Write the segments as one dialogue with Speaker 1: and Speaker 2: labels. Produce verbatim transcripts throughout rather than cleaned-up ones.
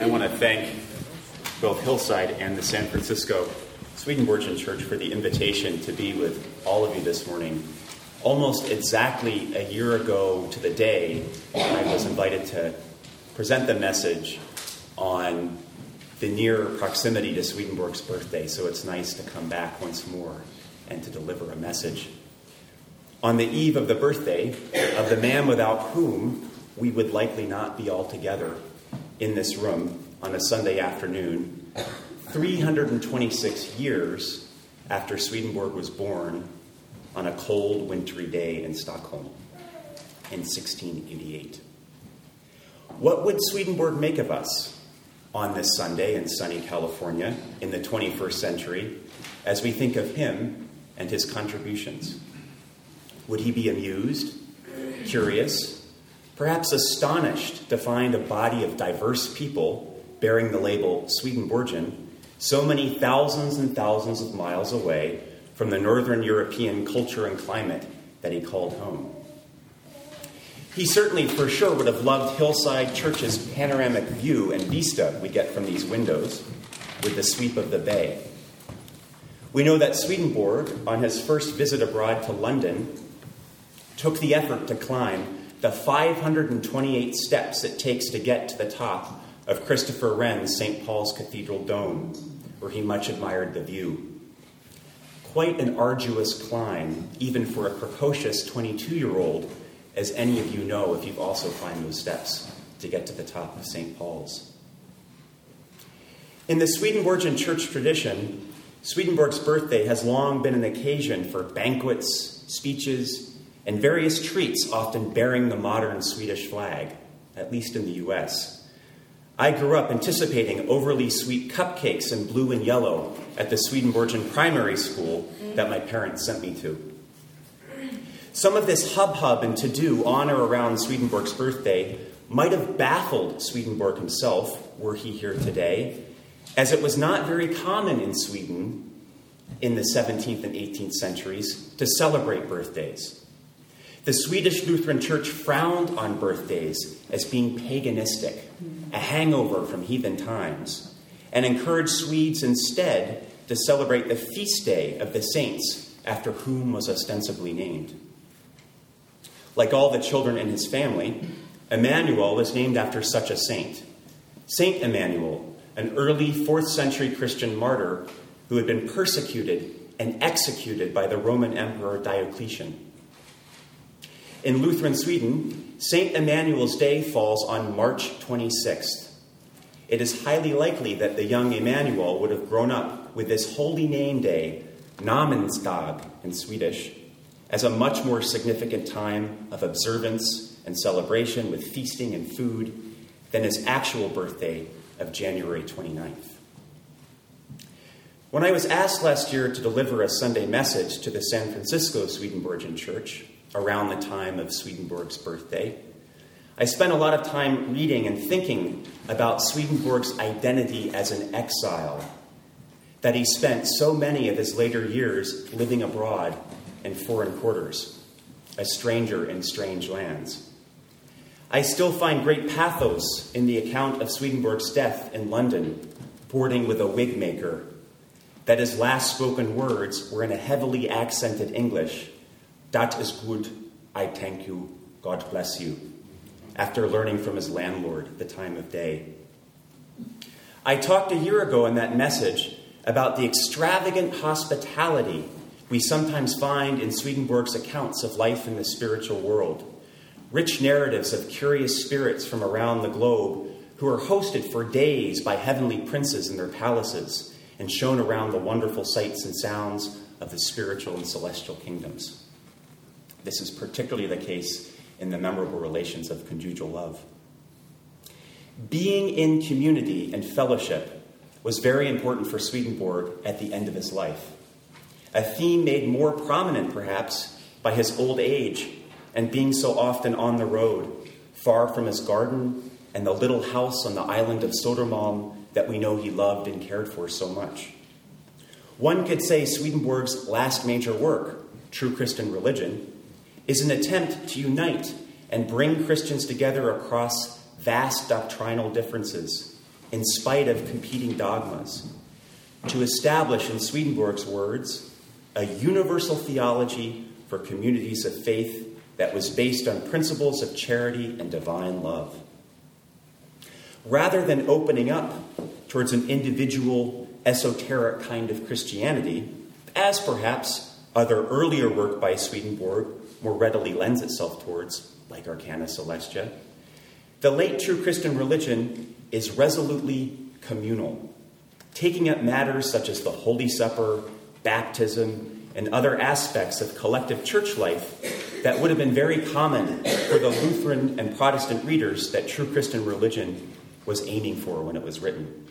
Speaker 1: I want to thank both Hillside and the San Francisco Swedenborgian Church for the invitation to be with all of you this morning. Almost exactly a year ago to the day, I was invited to present the message on the near proximity to Swedenborg's birthday, so it's nice to come back once more and to deliver a message. On the eve of the birthday of the man without whom we would likely not be all together in this room on a Sunday afternoon, three hundred twenty-six years after Swedenborg was born on a cold, wintry day in Stockholm in sixteen eighty-eight. What would Swedenborg make of us on this Sunday in sunny California in the twenty-first century as we think of him and his contributions? Would he be amused, curious, perhaps astonished to find a body of diverse people bearing the label Swedenborgian so many thousands and thousands of miles away from the Northern European culture and climate that he called home? He certainly, for sure, would have loved Hillside Church's panoramic view and vista we get from these windows with the sweep of the bay. We know that Swedenborg, on his first visit abroad to London, took the effort to climb the five hundred twenty-eight steps it takes to get to the top of Christopher Wren's Saint Paul's Cathedral dome, where he much admired the view. Quite an arduous climb, even for a precocious twenty-two-year-old, as any of you know if you've also climbed those steps to get to the top of Saint Paul's. In the Swedenborgian church tradition, Swedenborg's birthday has long been an occasion for banquets, speeches, and various treats often bearing the modern Swedish flag, at least in the U S. I grew up anticipating overly sweet cupcakes in blue and yellow at the Swedenborgian primary school that my parents sent me to. Some of this hub-hub and to-do on or around Swedenborg's birthday might have baffled Swedenborg himself, were he here today, as it was not very common in Sweden in the seventeenth and eighteenth centuries to celebrate birthdays. The Swedish Lutheran Church frowned on birthdays as being paganistic, a hangover from heathen times, and encouraged Swedes instead to celebrate the feast day of the saints after whom was ostensibly named. Like all the children in his family, Emmanuel was named after such a saint. Saint Emmanuel, an early fourth century Christian martyr who had been persecuted and executed by the Roman Emperor Diocletian. In Lutheran Sweden, Saint Emmanuel's Day falls on March twenty-sixth. It is highly likely that the young Emmanuel would have grown up with this holy name day, Namnsdag in Swedish, as a much more significant time of observance and celebration with feasting and food than his actual birthday of January twenty-ninth. When I was asked last year to deliver a Sunday message to the San Francisco Swedenborgian Church around the time of Swedenborg's birthday, I spent a lot of time reading and thinking about Swedenborg's identity as an exile, that he spent so many of his later years living abroad in foreign quarters, a stranger in strange lands. I still find great pathos in the account of Swedenborg's death in London, boarding with a wig maker, that his last spoken words were in a heavily accented English, "Dat is good, I thank you, God bless you," after learning from his landlord the time of day. I talked a year ago in that message about the extravagant hospitality we sometimes find in Swedenborg's accounts of life in the spiritual world, rich narratives of curious spirits from around the globe who are hosted for days by heavenly princes in their palaces and shown around the wonderful sights and sounds of the spiritual and celestial kingdoms. This is particularly the case in the memorable relations of conjugal love. Being in community and fellowship was very important for Swedenborg at the end of his life, a theme made more prominent, perhaps, by his old age and being so often on the road, far from his garden and the little house on the island of Sodermalm that we know he loved and cared for so much. One could say Swedenborg's last major work, True Christian Religion, is an attempt to unite and bring Christians together across vast doctrinal differences in spite of competing dogmas, to establish, in Swedenborg's words, a universal theology for communities of faith that was based on principles of charity and divine love. Rather than opening up towards an individual, esoteric kind of Christianity, as perhaps other earlier work by Swedenborg more readily lends itself towards, like Arcana Celestia, the late true Christian religion is resolutely communal, taking up matters such as the Holy Supper, baptism, and other aspects of collective church life that would have been very common for the Lutheran and Protestant readers that true Christian religion was aiming for when it was written.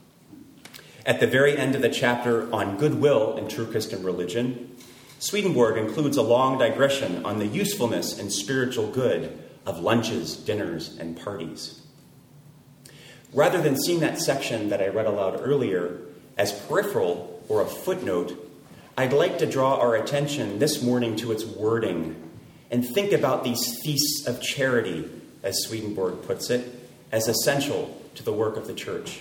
Speaker 1: At the very end of the chapter on goodwill in true Christian religion, Swedenborg includes a long digression on the usefulness and spiritual good of lunches, dinners, and parties. Rather than seeing that section that I read aloud earlier as peripheral or a footnote, I'd like to draw our attention this morning to its wording and think about these feasts of charity, as Swedenborg puts it, as essential to the work of the church.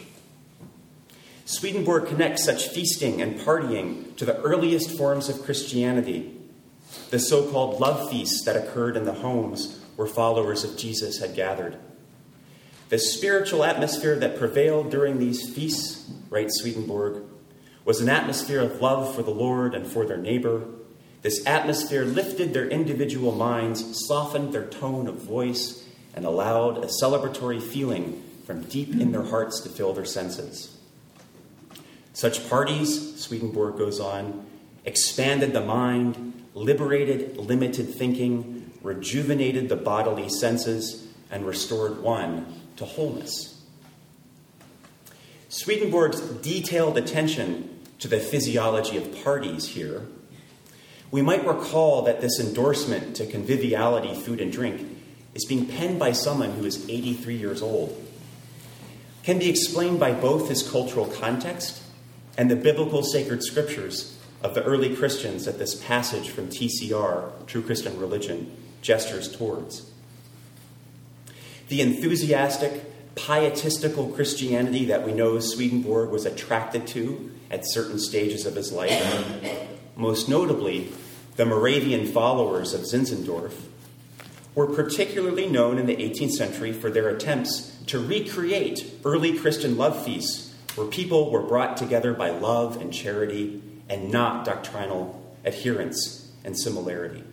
Speaker 1: Swedenborg connects such feasting and partying to the earliest forms of Christianity, the so-called love feasts that occurred in the homes where followers of Jesus had gathered. The spiritual atmosphere that prevailed during these feasts, writes Swedenborg, was an atmosphere of love for the Lord and for their neighbor. This atmosphere lifted their individual minds, softened their tone of voice, and allowed a celebratory feeling from deep in their hearts to fill their senses. Such parties, Swedenborg goes on, expanded the mind, liberated limited thinking, rejuvenated the bodily senses, and restored one to wholeness. Swedenborg's detailed attention to the physiology of parties here, we might recall that this endorsement to conviviality, food, and drink is being penned by someone who is eighty-three years old, can be explained by both his cultural context and the biblical sacred scriptures of the early Christians that this passage from T C R, True Christian Religion, gestures towards. The enthusiastic, pietistical Christianity that we know Swedenborg was attracted to at certain stages of his life, most notably the Moravian followers of Zinzendorf, were particularly known in the eighteenth century for their attempts to recreate early Christian love feasts where people were brought together by love and charity and not doctrinal adherence and similarity.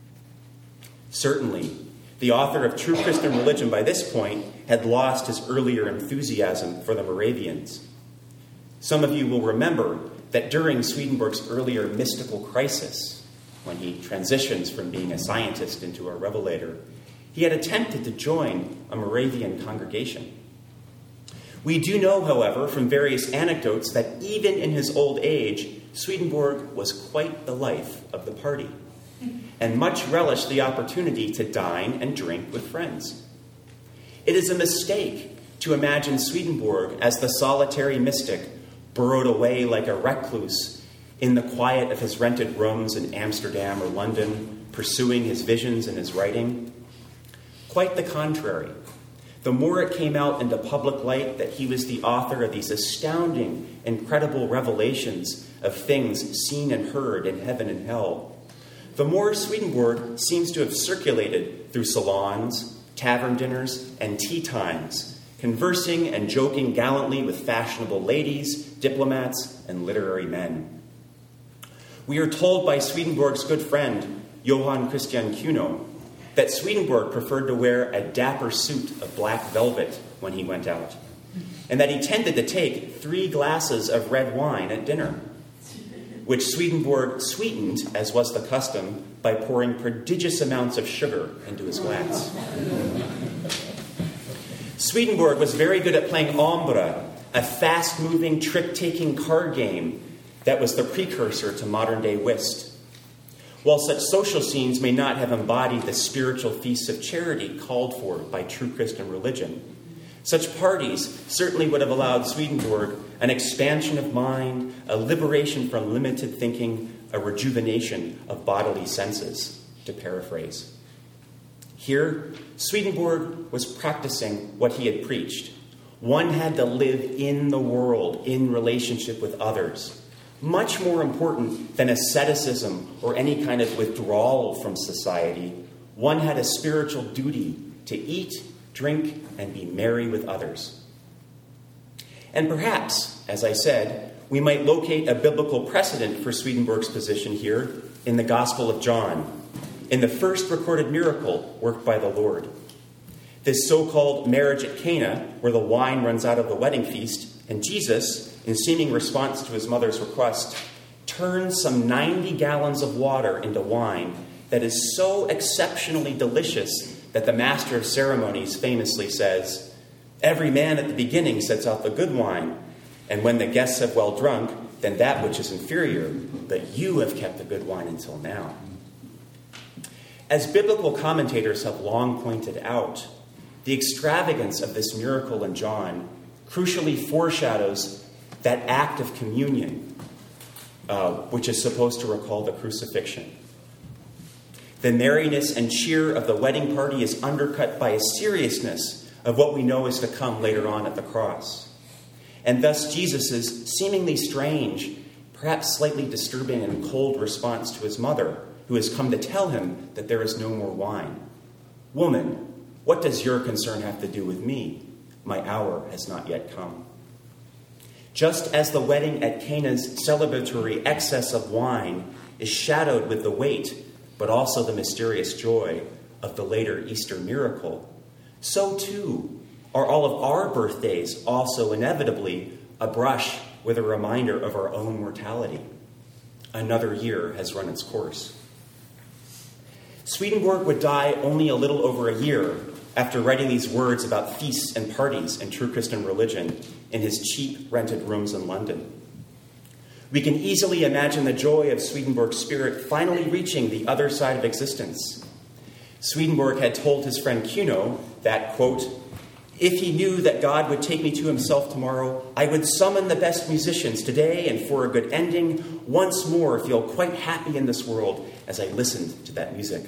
Speaker 1: Certainly, the author of True Christian Religion by this point had lost his earlier enthusiasm for the Moravians. Some of you will remember that during Swedenborg's earlier mystical crisis, when he transitions from being a scientist into a revelator, he had attempted to join a Moravian congregation. We do know, however, from various anecdotes that even in his old age, Swedenborg was quite the life of the party and much relished the opportunity to dine and drink with friends. It is a mistake to imagine Swedenborg as the solitary mystic burrowed away like a recluse in the quiet of his rented rooms in Amsterdam or London, pursuing his visions and his writing. Quite the contrary. The more it came out into public light that he was the author of these astounding, incredible revelations of things seen and heard in heaven and hell, the more Swedenborg seems to have circulated through salons, tavern dinners, and tea times, conversing and joking gallantly with fashionable ladies, diplomats, and literary men. We are told by Swedenborg's good friend, Johann Christian Kuno, that Swedenborg preferred to wear a dapper suit of black velvet when he went out, and that he tended to take three glasses of red wine at dinner, which Swedenborg sweetened, as was the custom, by pouring prodigious amounts of sugar into his glass. Swedenborg was very good at playing Ombra, a fast-moving, trick-taking card game that was the precursor to modern-day whist. While such social scenes may not have embodied the spiritual feasts of charity called for by true Christian religion, such parties certainly would have allowed Swedenborg an expansion of mind, a liberation from limited thinking, a rejuvenation of bodily senses, to paraphrase. Here, Swedenborg was practicing what he had preached, One had to live in the world, in relationship with others. Much more important than asceticism or any kind of withdrawal from society, one had a spiritual duty to eat, drink, and be merry with others. And perhaps, as I said, we might locate a biblical precedent for Swedenborg's position here in the Gospel of John, in the first recorded miracle worked by the Lord. This so-called marriage at Cana, where the wine runs out of the wedding feast, and Jesus, in seeming response to his mother's request, turns some ninety gallons of water into wine that is so exceptionally delicious that the master of ceremonies famously says, "Every man at the beginning sets out the good wine, and when the guests have well drunk, then that which is inferior, but you have kept the good wine until now." As biblical commentators have long pointed out, the extravagance of this miracle in John crucially foreshadows that act of communion, uh, which is supposed to recall the crucifixion. The merriness and cheer of the wedding party is undercut by a seriousness of what we know is to come later on at the cross. And thus Jesus' seemingly strange, perhaps slightly disturbing and cold response to his mother, who has come to tell him that there is no more wine. "Woman, what does your concern have to do with me? My hour has not yet come." Just as the wedding at Cana's celebratory excess of wine is shadowed with the weight, but also the mysterious joy of the later Easter miracle, so too are all of our birthdays also inevitably a brush with a reminder of our own mortality. Another year has run its course. Swedenborg would die only a little over a year after writing these words about feasts and parties and true Christian religion in his cheap rented rooms in London. We can easily imagine the joy of Swedenborg's spirit finally reaching the other side of existence. Swedenborg had told his friend Kuno that, quote, "If he knew that God would take me to himself tomorrow, I would summon the best musicians today, and for a good ending, once more feel quite happy in this world as I listened to that music."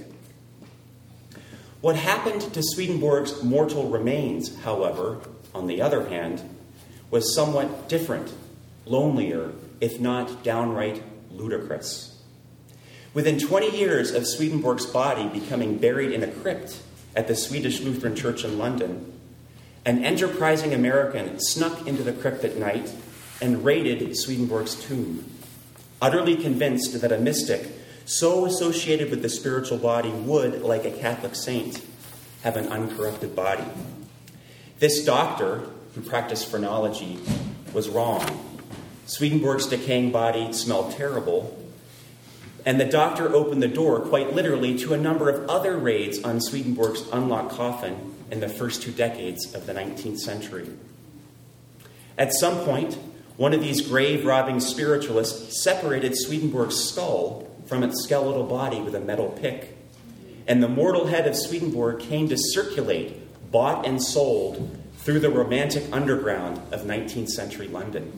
Speaker 1: What happened to Swedenborg's mortal remains, however, on the other hand, was somewhat different, lonelier, if not downright ludicrous. Within twenty years of Swedenborg's body becoming buried in a crypt at the Swedish Lutheran Church in London, an enterprising American snuck into the crypt at night and raided Swedenborg's tomb, utterly convinced that a mystic so associated with the spiritual body would, like a Catholic saint, have an uncorrupted body. This doctor, who practiced phrenology, was wrong. Swedenborg's decaying body smelled terrible, and the doctor opened the door, quite literally, to a number of other raids on Swedenborg's unlocked coffin in the first two decades of the nineteenth century. At some point, one of these grave-robbing spiritualists separated Swedenborg's skull from its skeletal body with a metal pick, and the mortal head of Swedenborg came to circulate, bought and sold, through the romantic underground of nineteenth century London.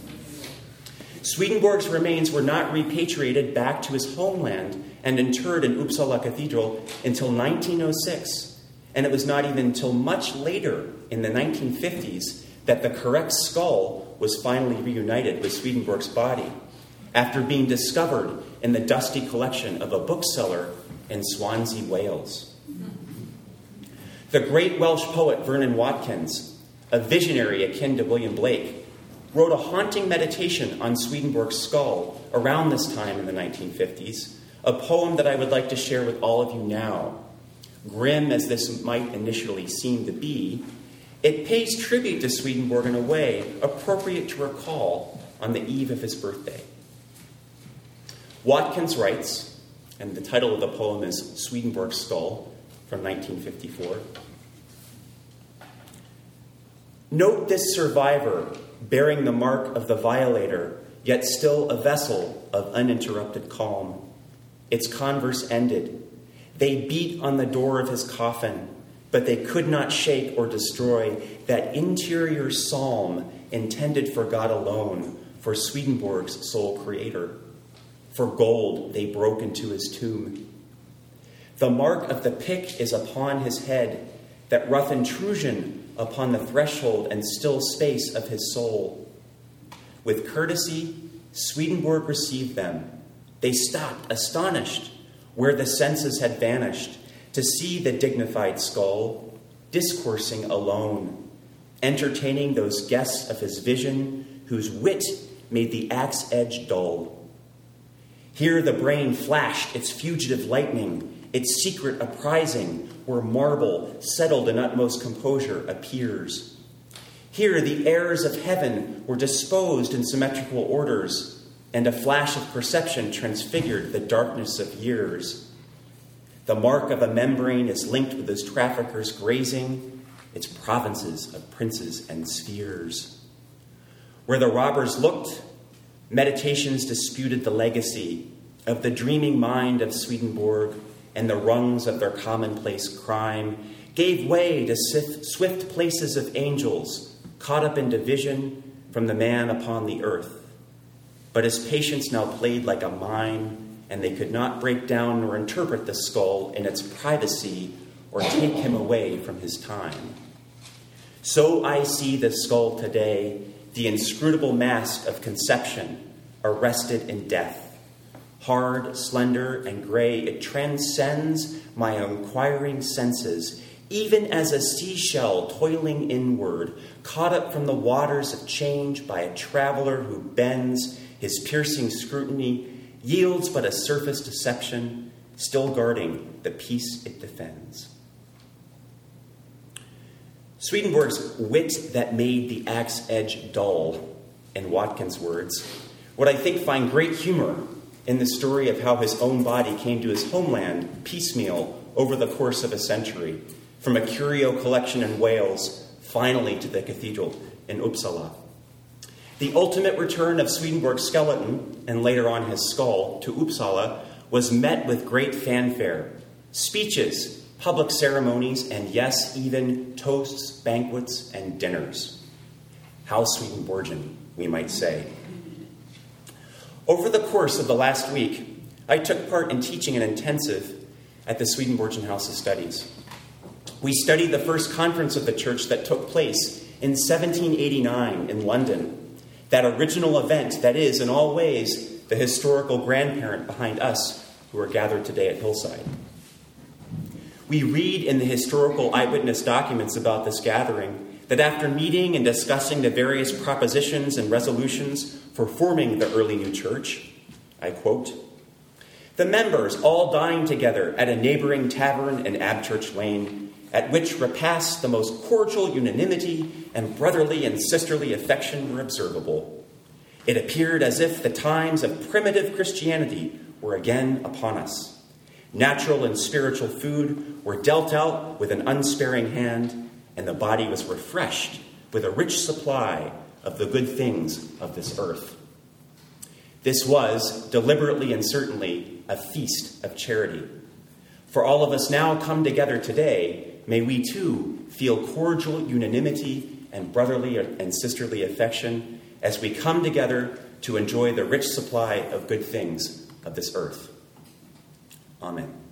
Speaker 1: Swedenborg's remains were not repatriated back to his homeland and interred in Uppsala Cathedral until nineteen oh six, and it was not even until much later, in the nineteen fifties, that the correct skull was finally reunited with Swedenborg's body, after being discovered in the dusty collection of a bookseller in Swansea, Wales. The great Welsh poet Vernon Watkins, a visionary akin to William Blake, wrote a haunting meditation on Swedenborg's skull around this time in the nineteen fifties, a poem that I would like to share with all of you now. Grim as this might initially seem to be, it pays tribute to Swedenborg in a way appropriate to recall on the eve of his birthday. Watkins writes, and the title of the poem is Swedenborg's Skull, from nineteen fifty-four. "Note this survivor, bearing the mark of the violator, yet still a vessel of uninterrupted calm. Its converse ended. They beat on the door of his coffin, but they could not shake or destroy that interior psalm intended for God alone, for Swedenborg's sole creator. For gold they broke into his tomb. The mark of the pick is upon his head, that rough intrusion upon the threshold and still space of his soul. With courtesy, Swedenborg received them. They stopped, astonished, where the senses had vanished, to see the dignified skull, discoursing alone, entertaining those guests of his vision whose wit made the axe edge dull. Here the brain flashed its fugitive lightning, its secret apprising, where marble, settled in utmost composure, appears. Here the airs of heaven were disposed in symmetrical orders, and a flash of perception transfigured the darkness of years. The mark of a membrane is linked with his traffickers grazing its provinces of princes and spheres. Where the robbers looked, meditations disputed the legacy of the dreaming mind of Swedenborg, and the rungs of their commonplace crime gave way to swift places of angels caught up in division from the man upon the earth. But his patience now played like a mine, and they could not break down nor interpret the skull in its privacy or take him away from his time. So I see the skull today, the inscrutable mask of conception, arrested in death. Hard, slender, and gray, it transcends my inquiring senses, even as a seashell toiling inward, caught up from the waters of change by a traveler who bends his piercing scrutiny, yields but a surface deception, still guarding the peace it defends. Swedenborg's wit that made the axe edge dull, in Watkins' words, would I think find great humor in the story of how his own body came to his homeland piecemeal over the course of a century, from a curio collection in Wales, finally to the cathedral in Uppsala. The ultimate return of Swedenborg's skeleton, and later on his skull, to Uppsala was met with great fanfare, speeches, public ceremonies, and yes, even toasts, banquets, and dinners. How Swedenborgian, we might say. Over the course of the last week, I took part in teaching an intensive at the Swedenborgian House of Studies. We studied the first conference of the church that took place in seventeen eighty-nine in London, that original event that is, in all ways, the historical grandparent behind us who are gathered today at Hillside. We read in the historical eyewitness documents about this gathering that after meeting and discussing the various propositions and resolutions for forming the early new church, I quote, "The members all dined together at a neighboring tavern in Abchurch Lane, at which repast the most cordial unanimity and brotherly and sisterly affection were observable. It appeared as if the times of primitive Christianity were again upon us. Natural and spiritual food were dealt out with an unsparing hand, and the body was refreshed with a rich supply of the good things of this earth." This was, deliberately and certainly, a feast of charity. For all of us now come together today, may we too feel cordial unanimity and brotherly and sisterly affection as we come together to enjoy the rich supply of good things of this earth. Amen.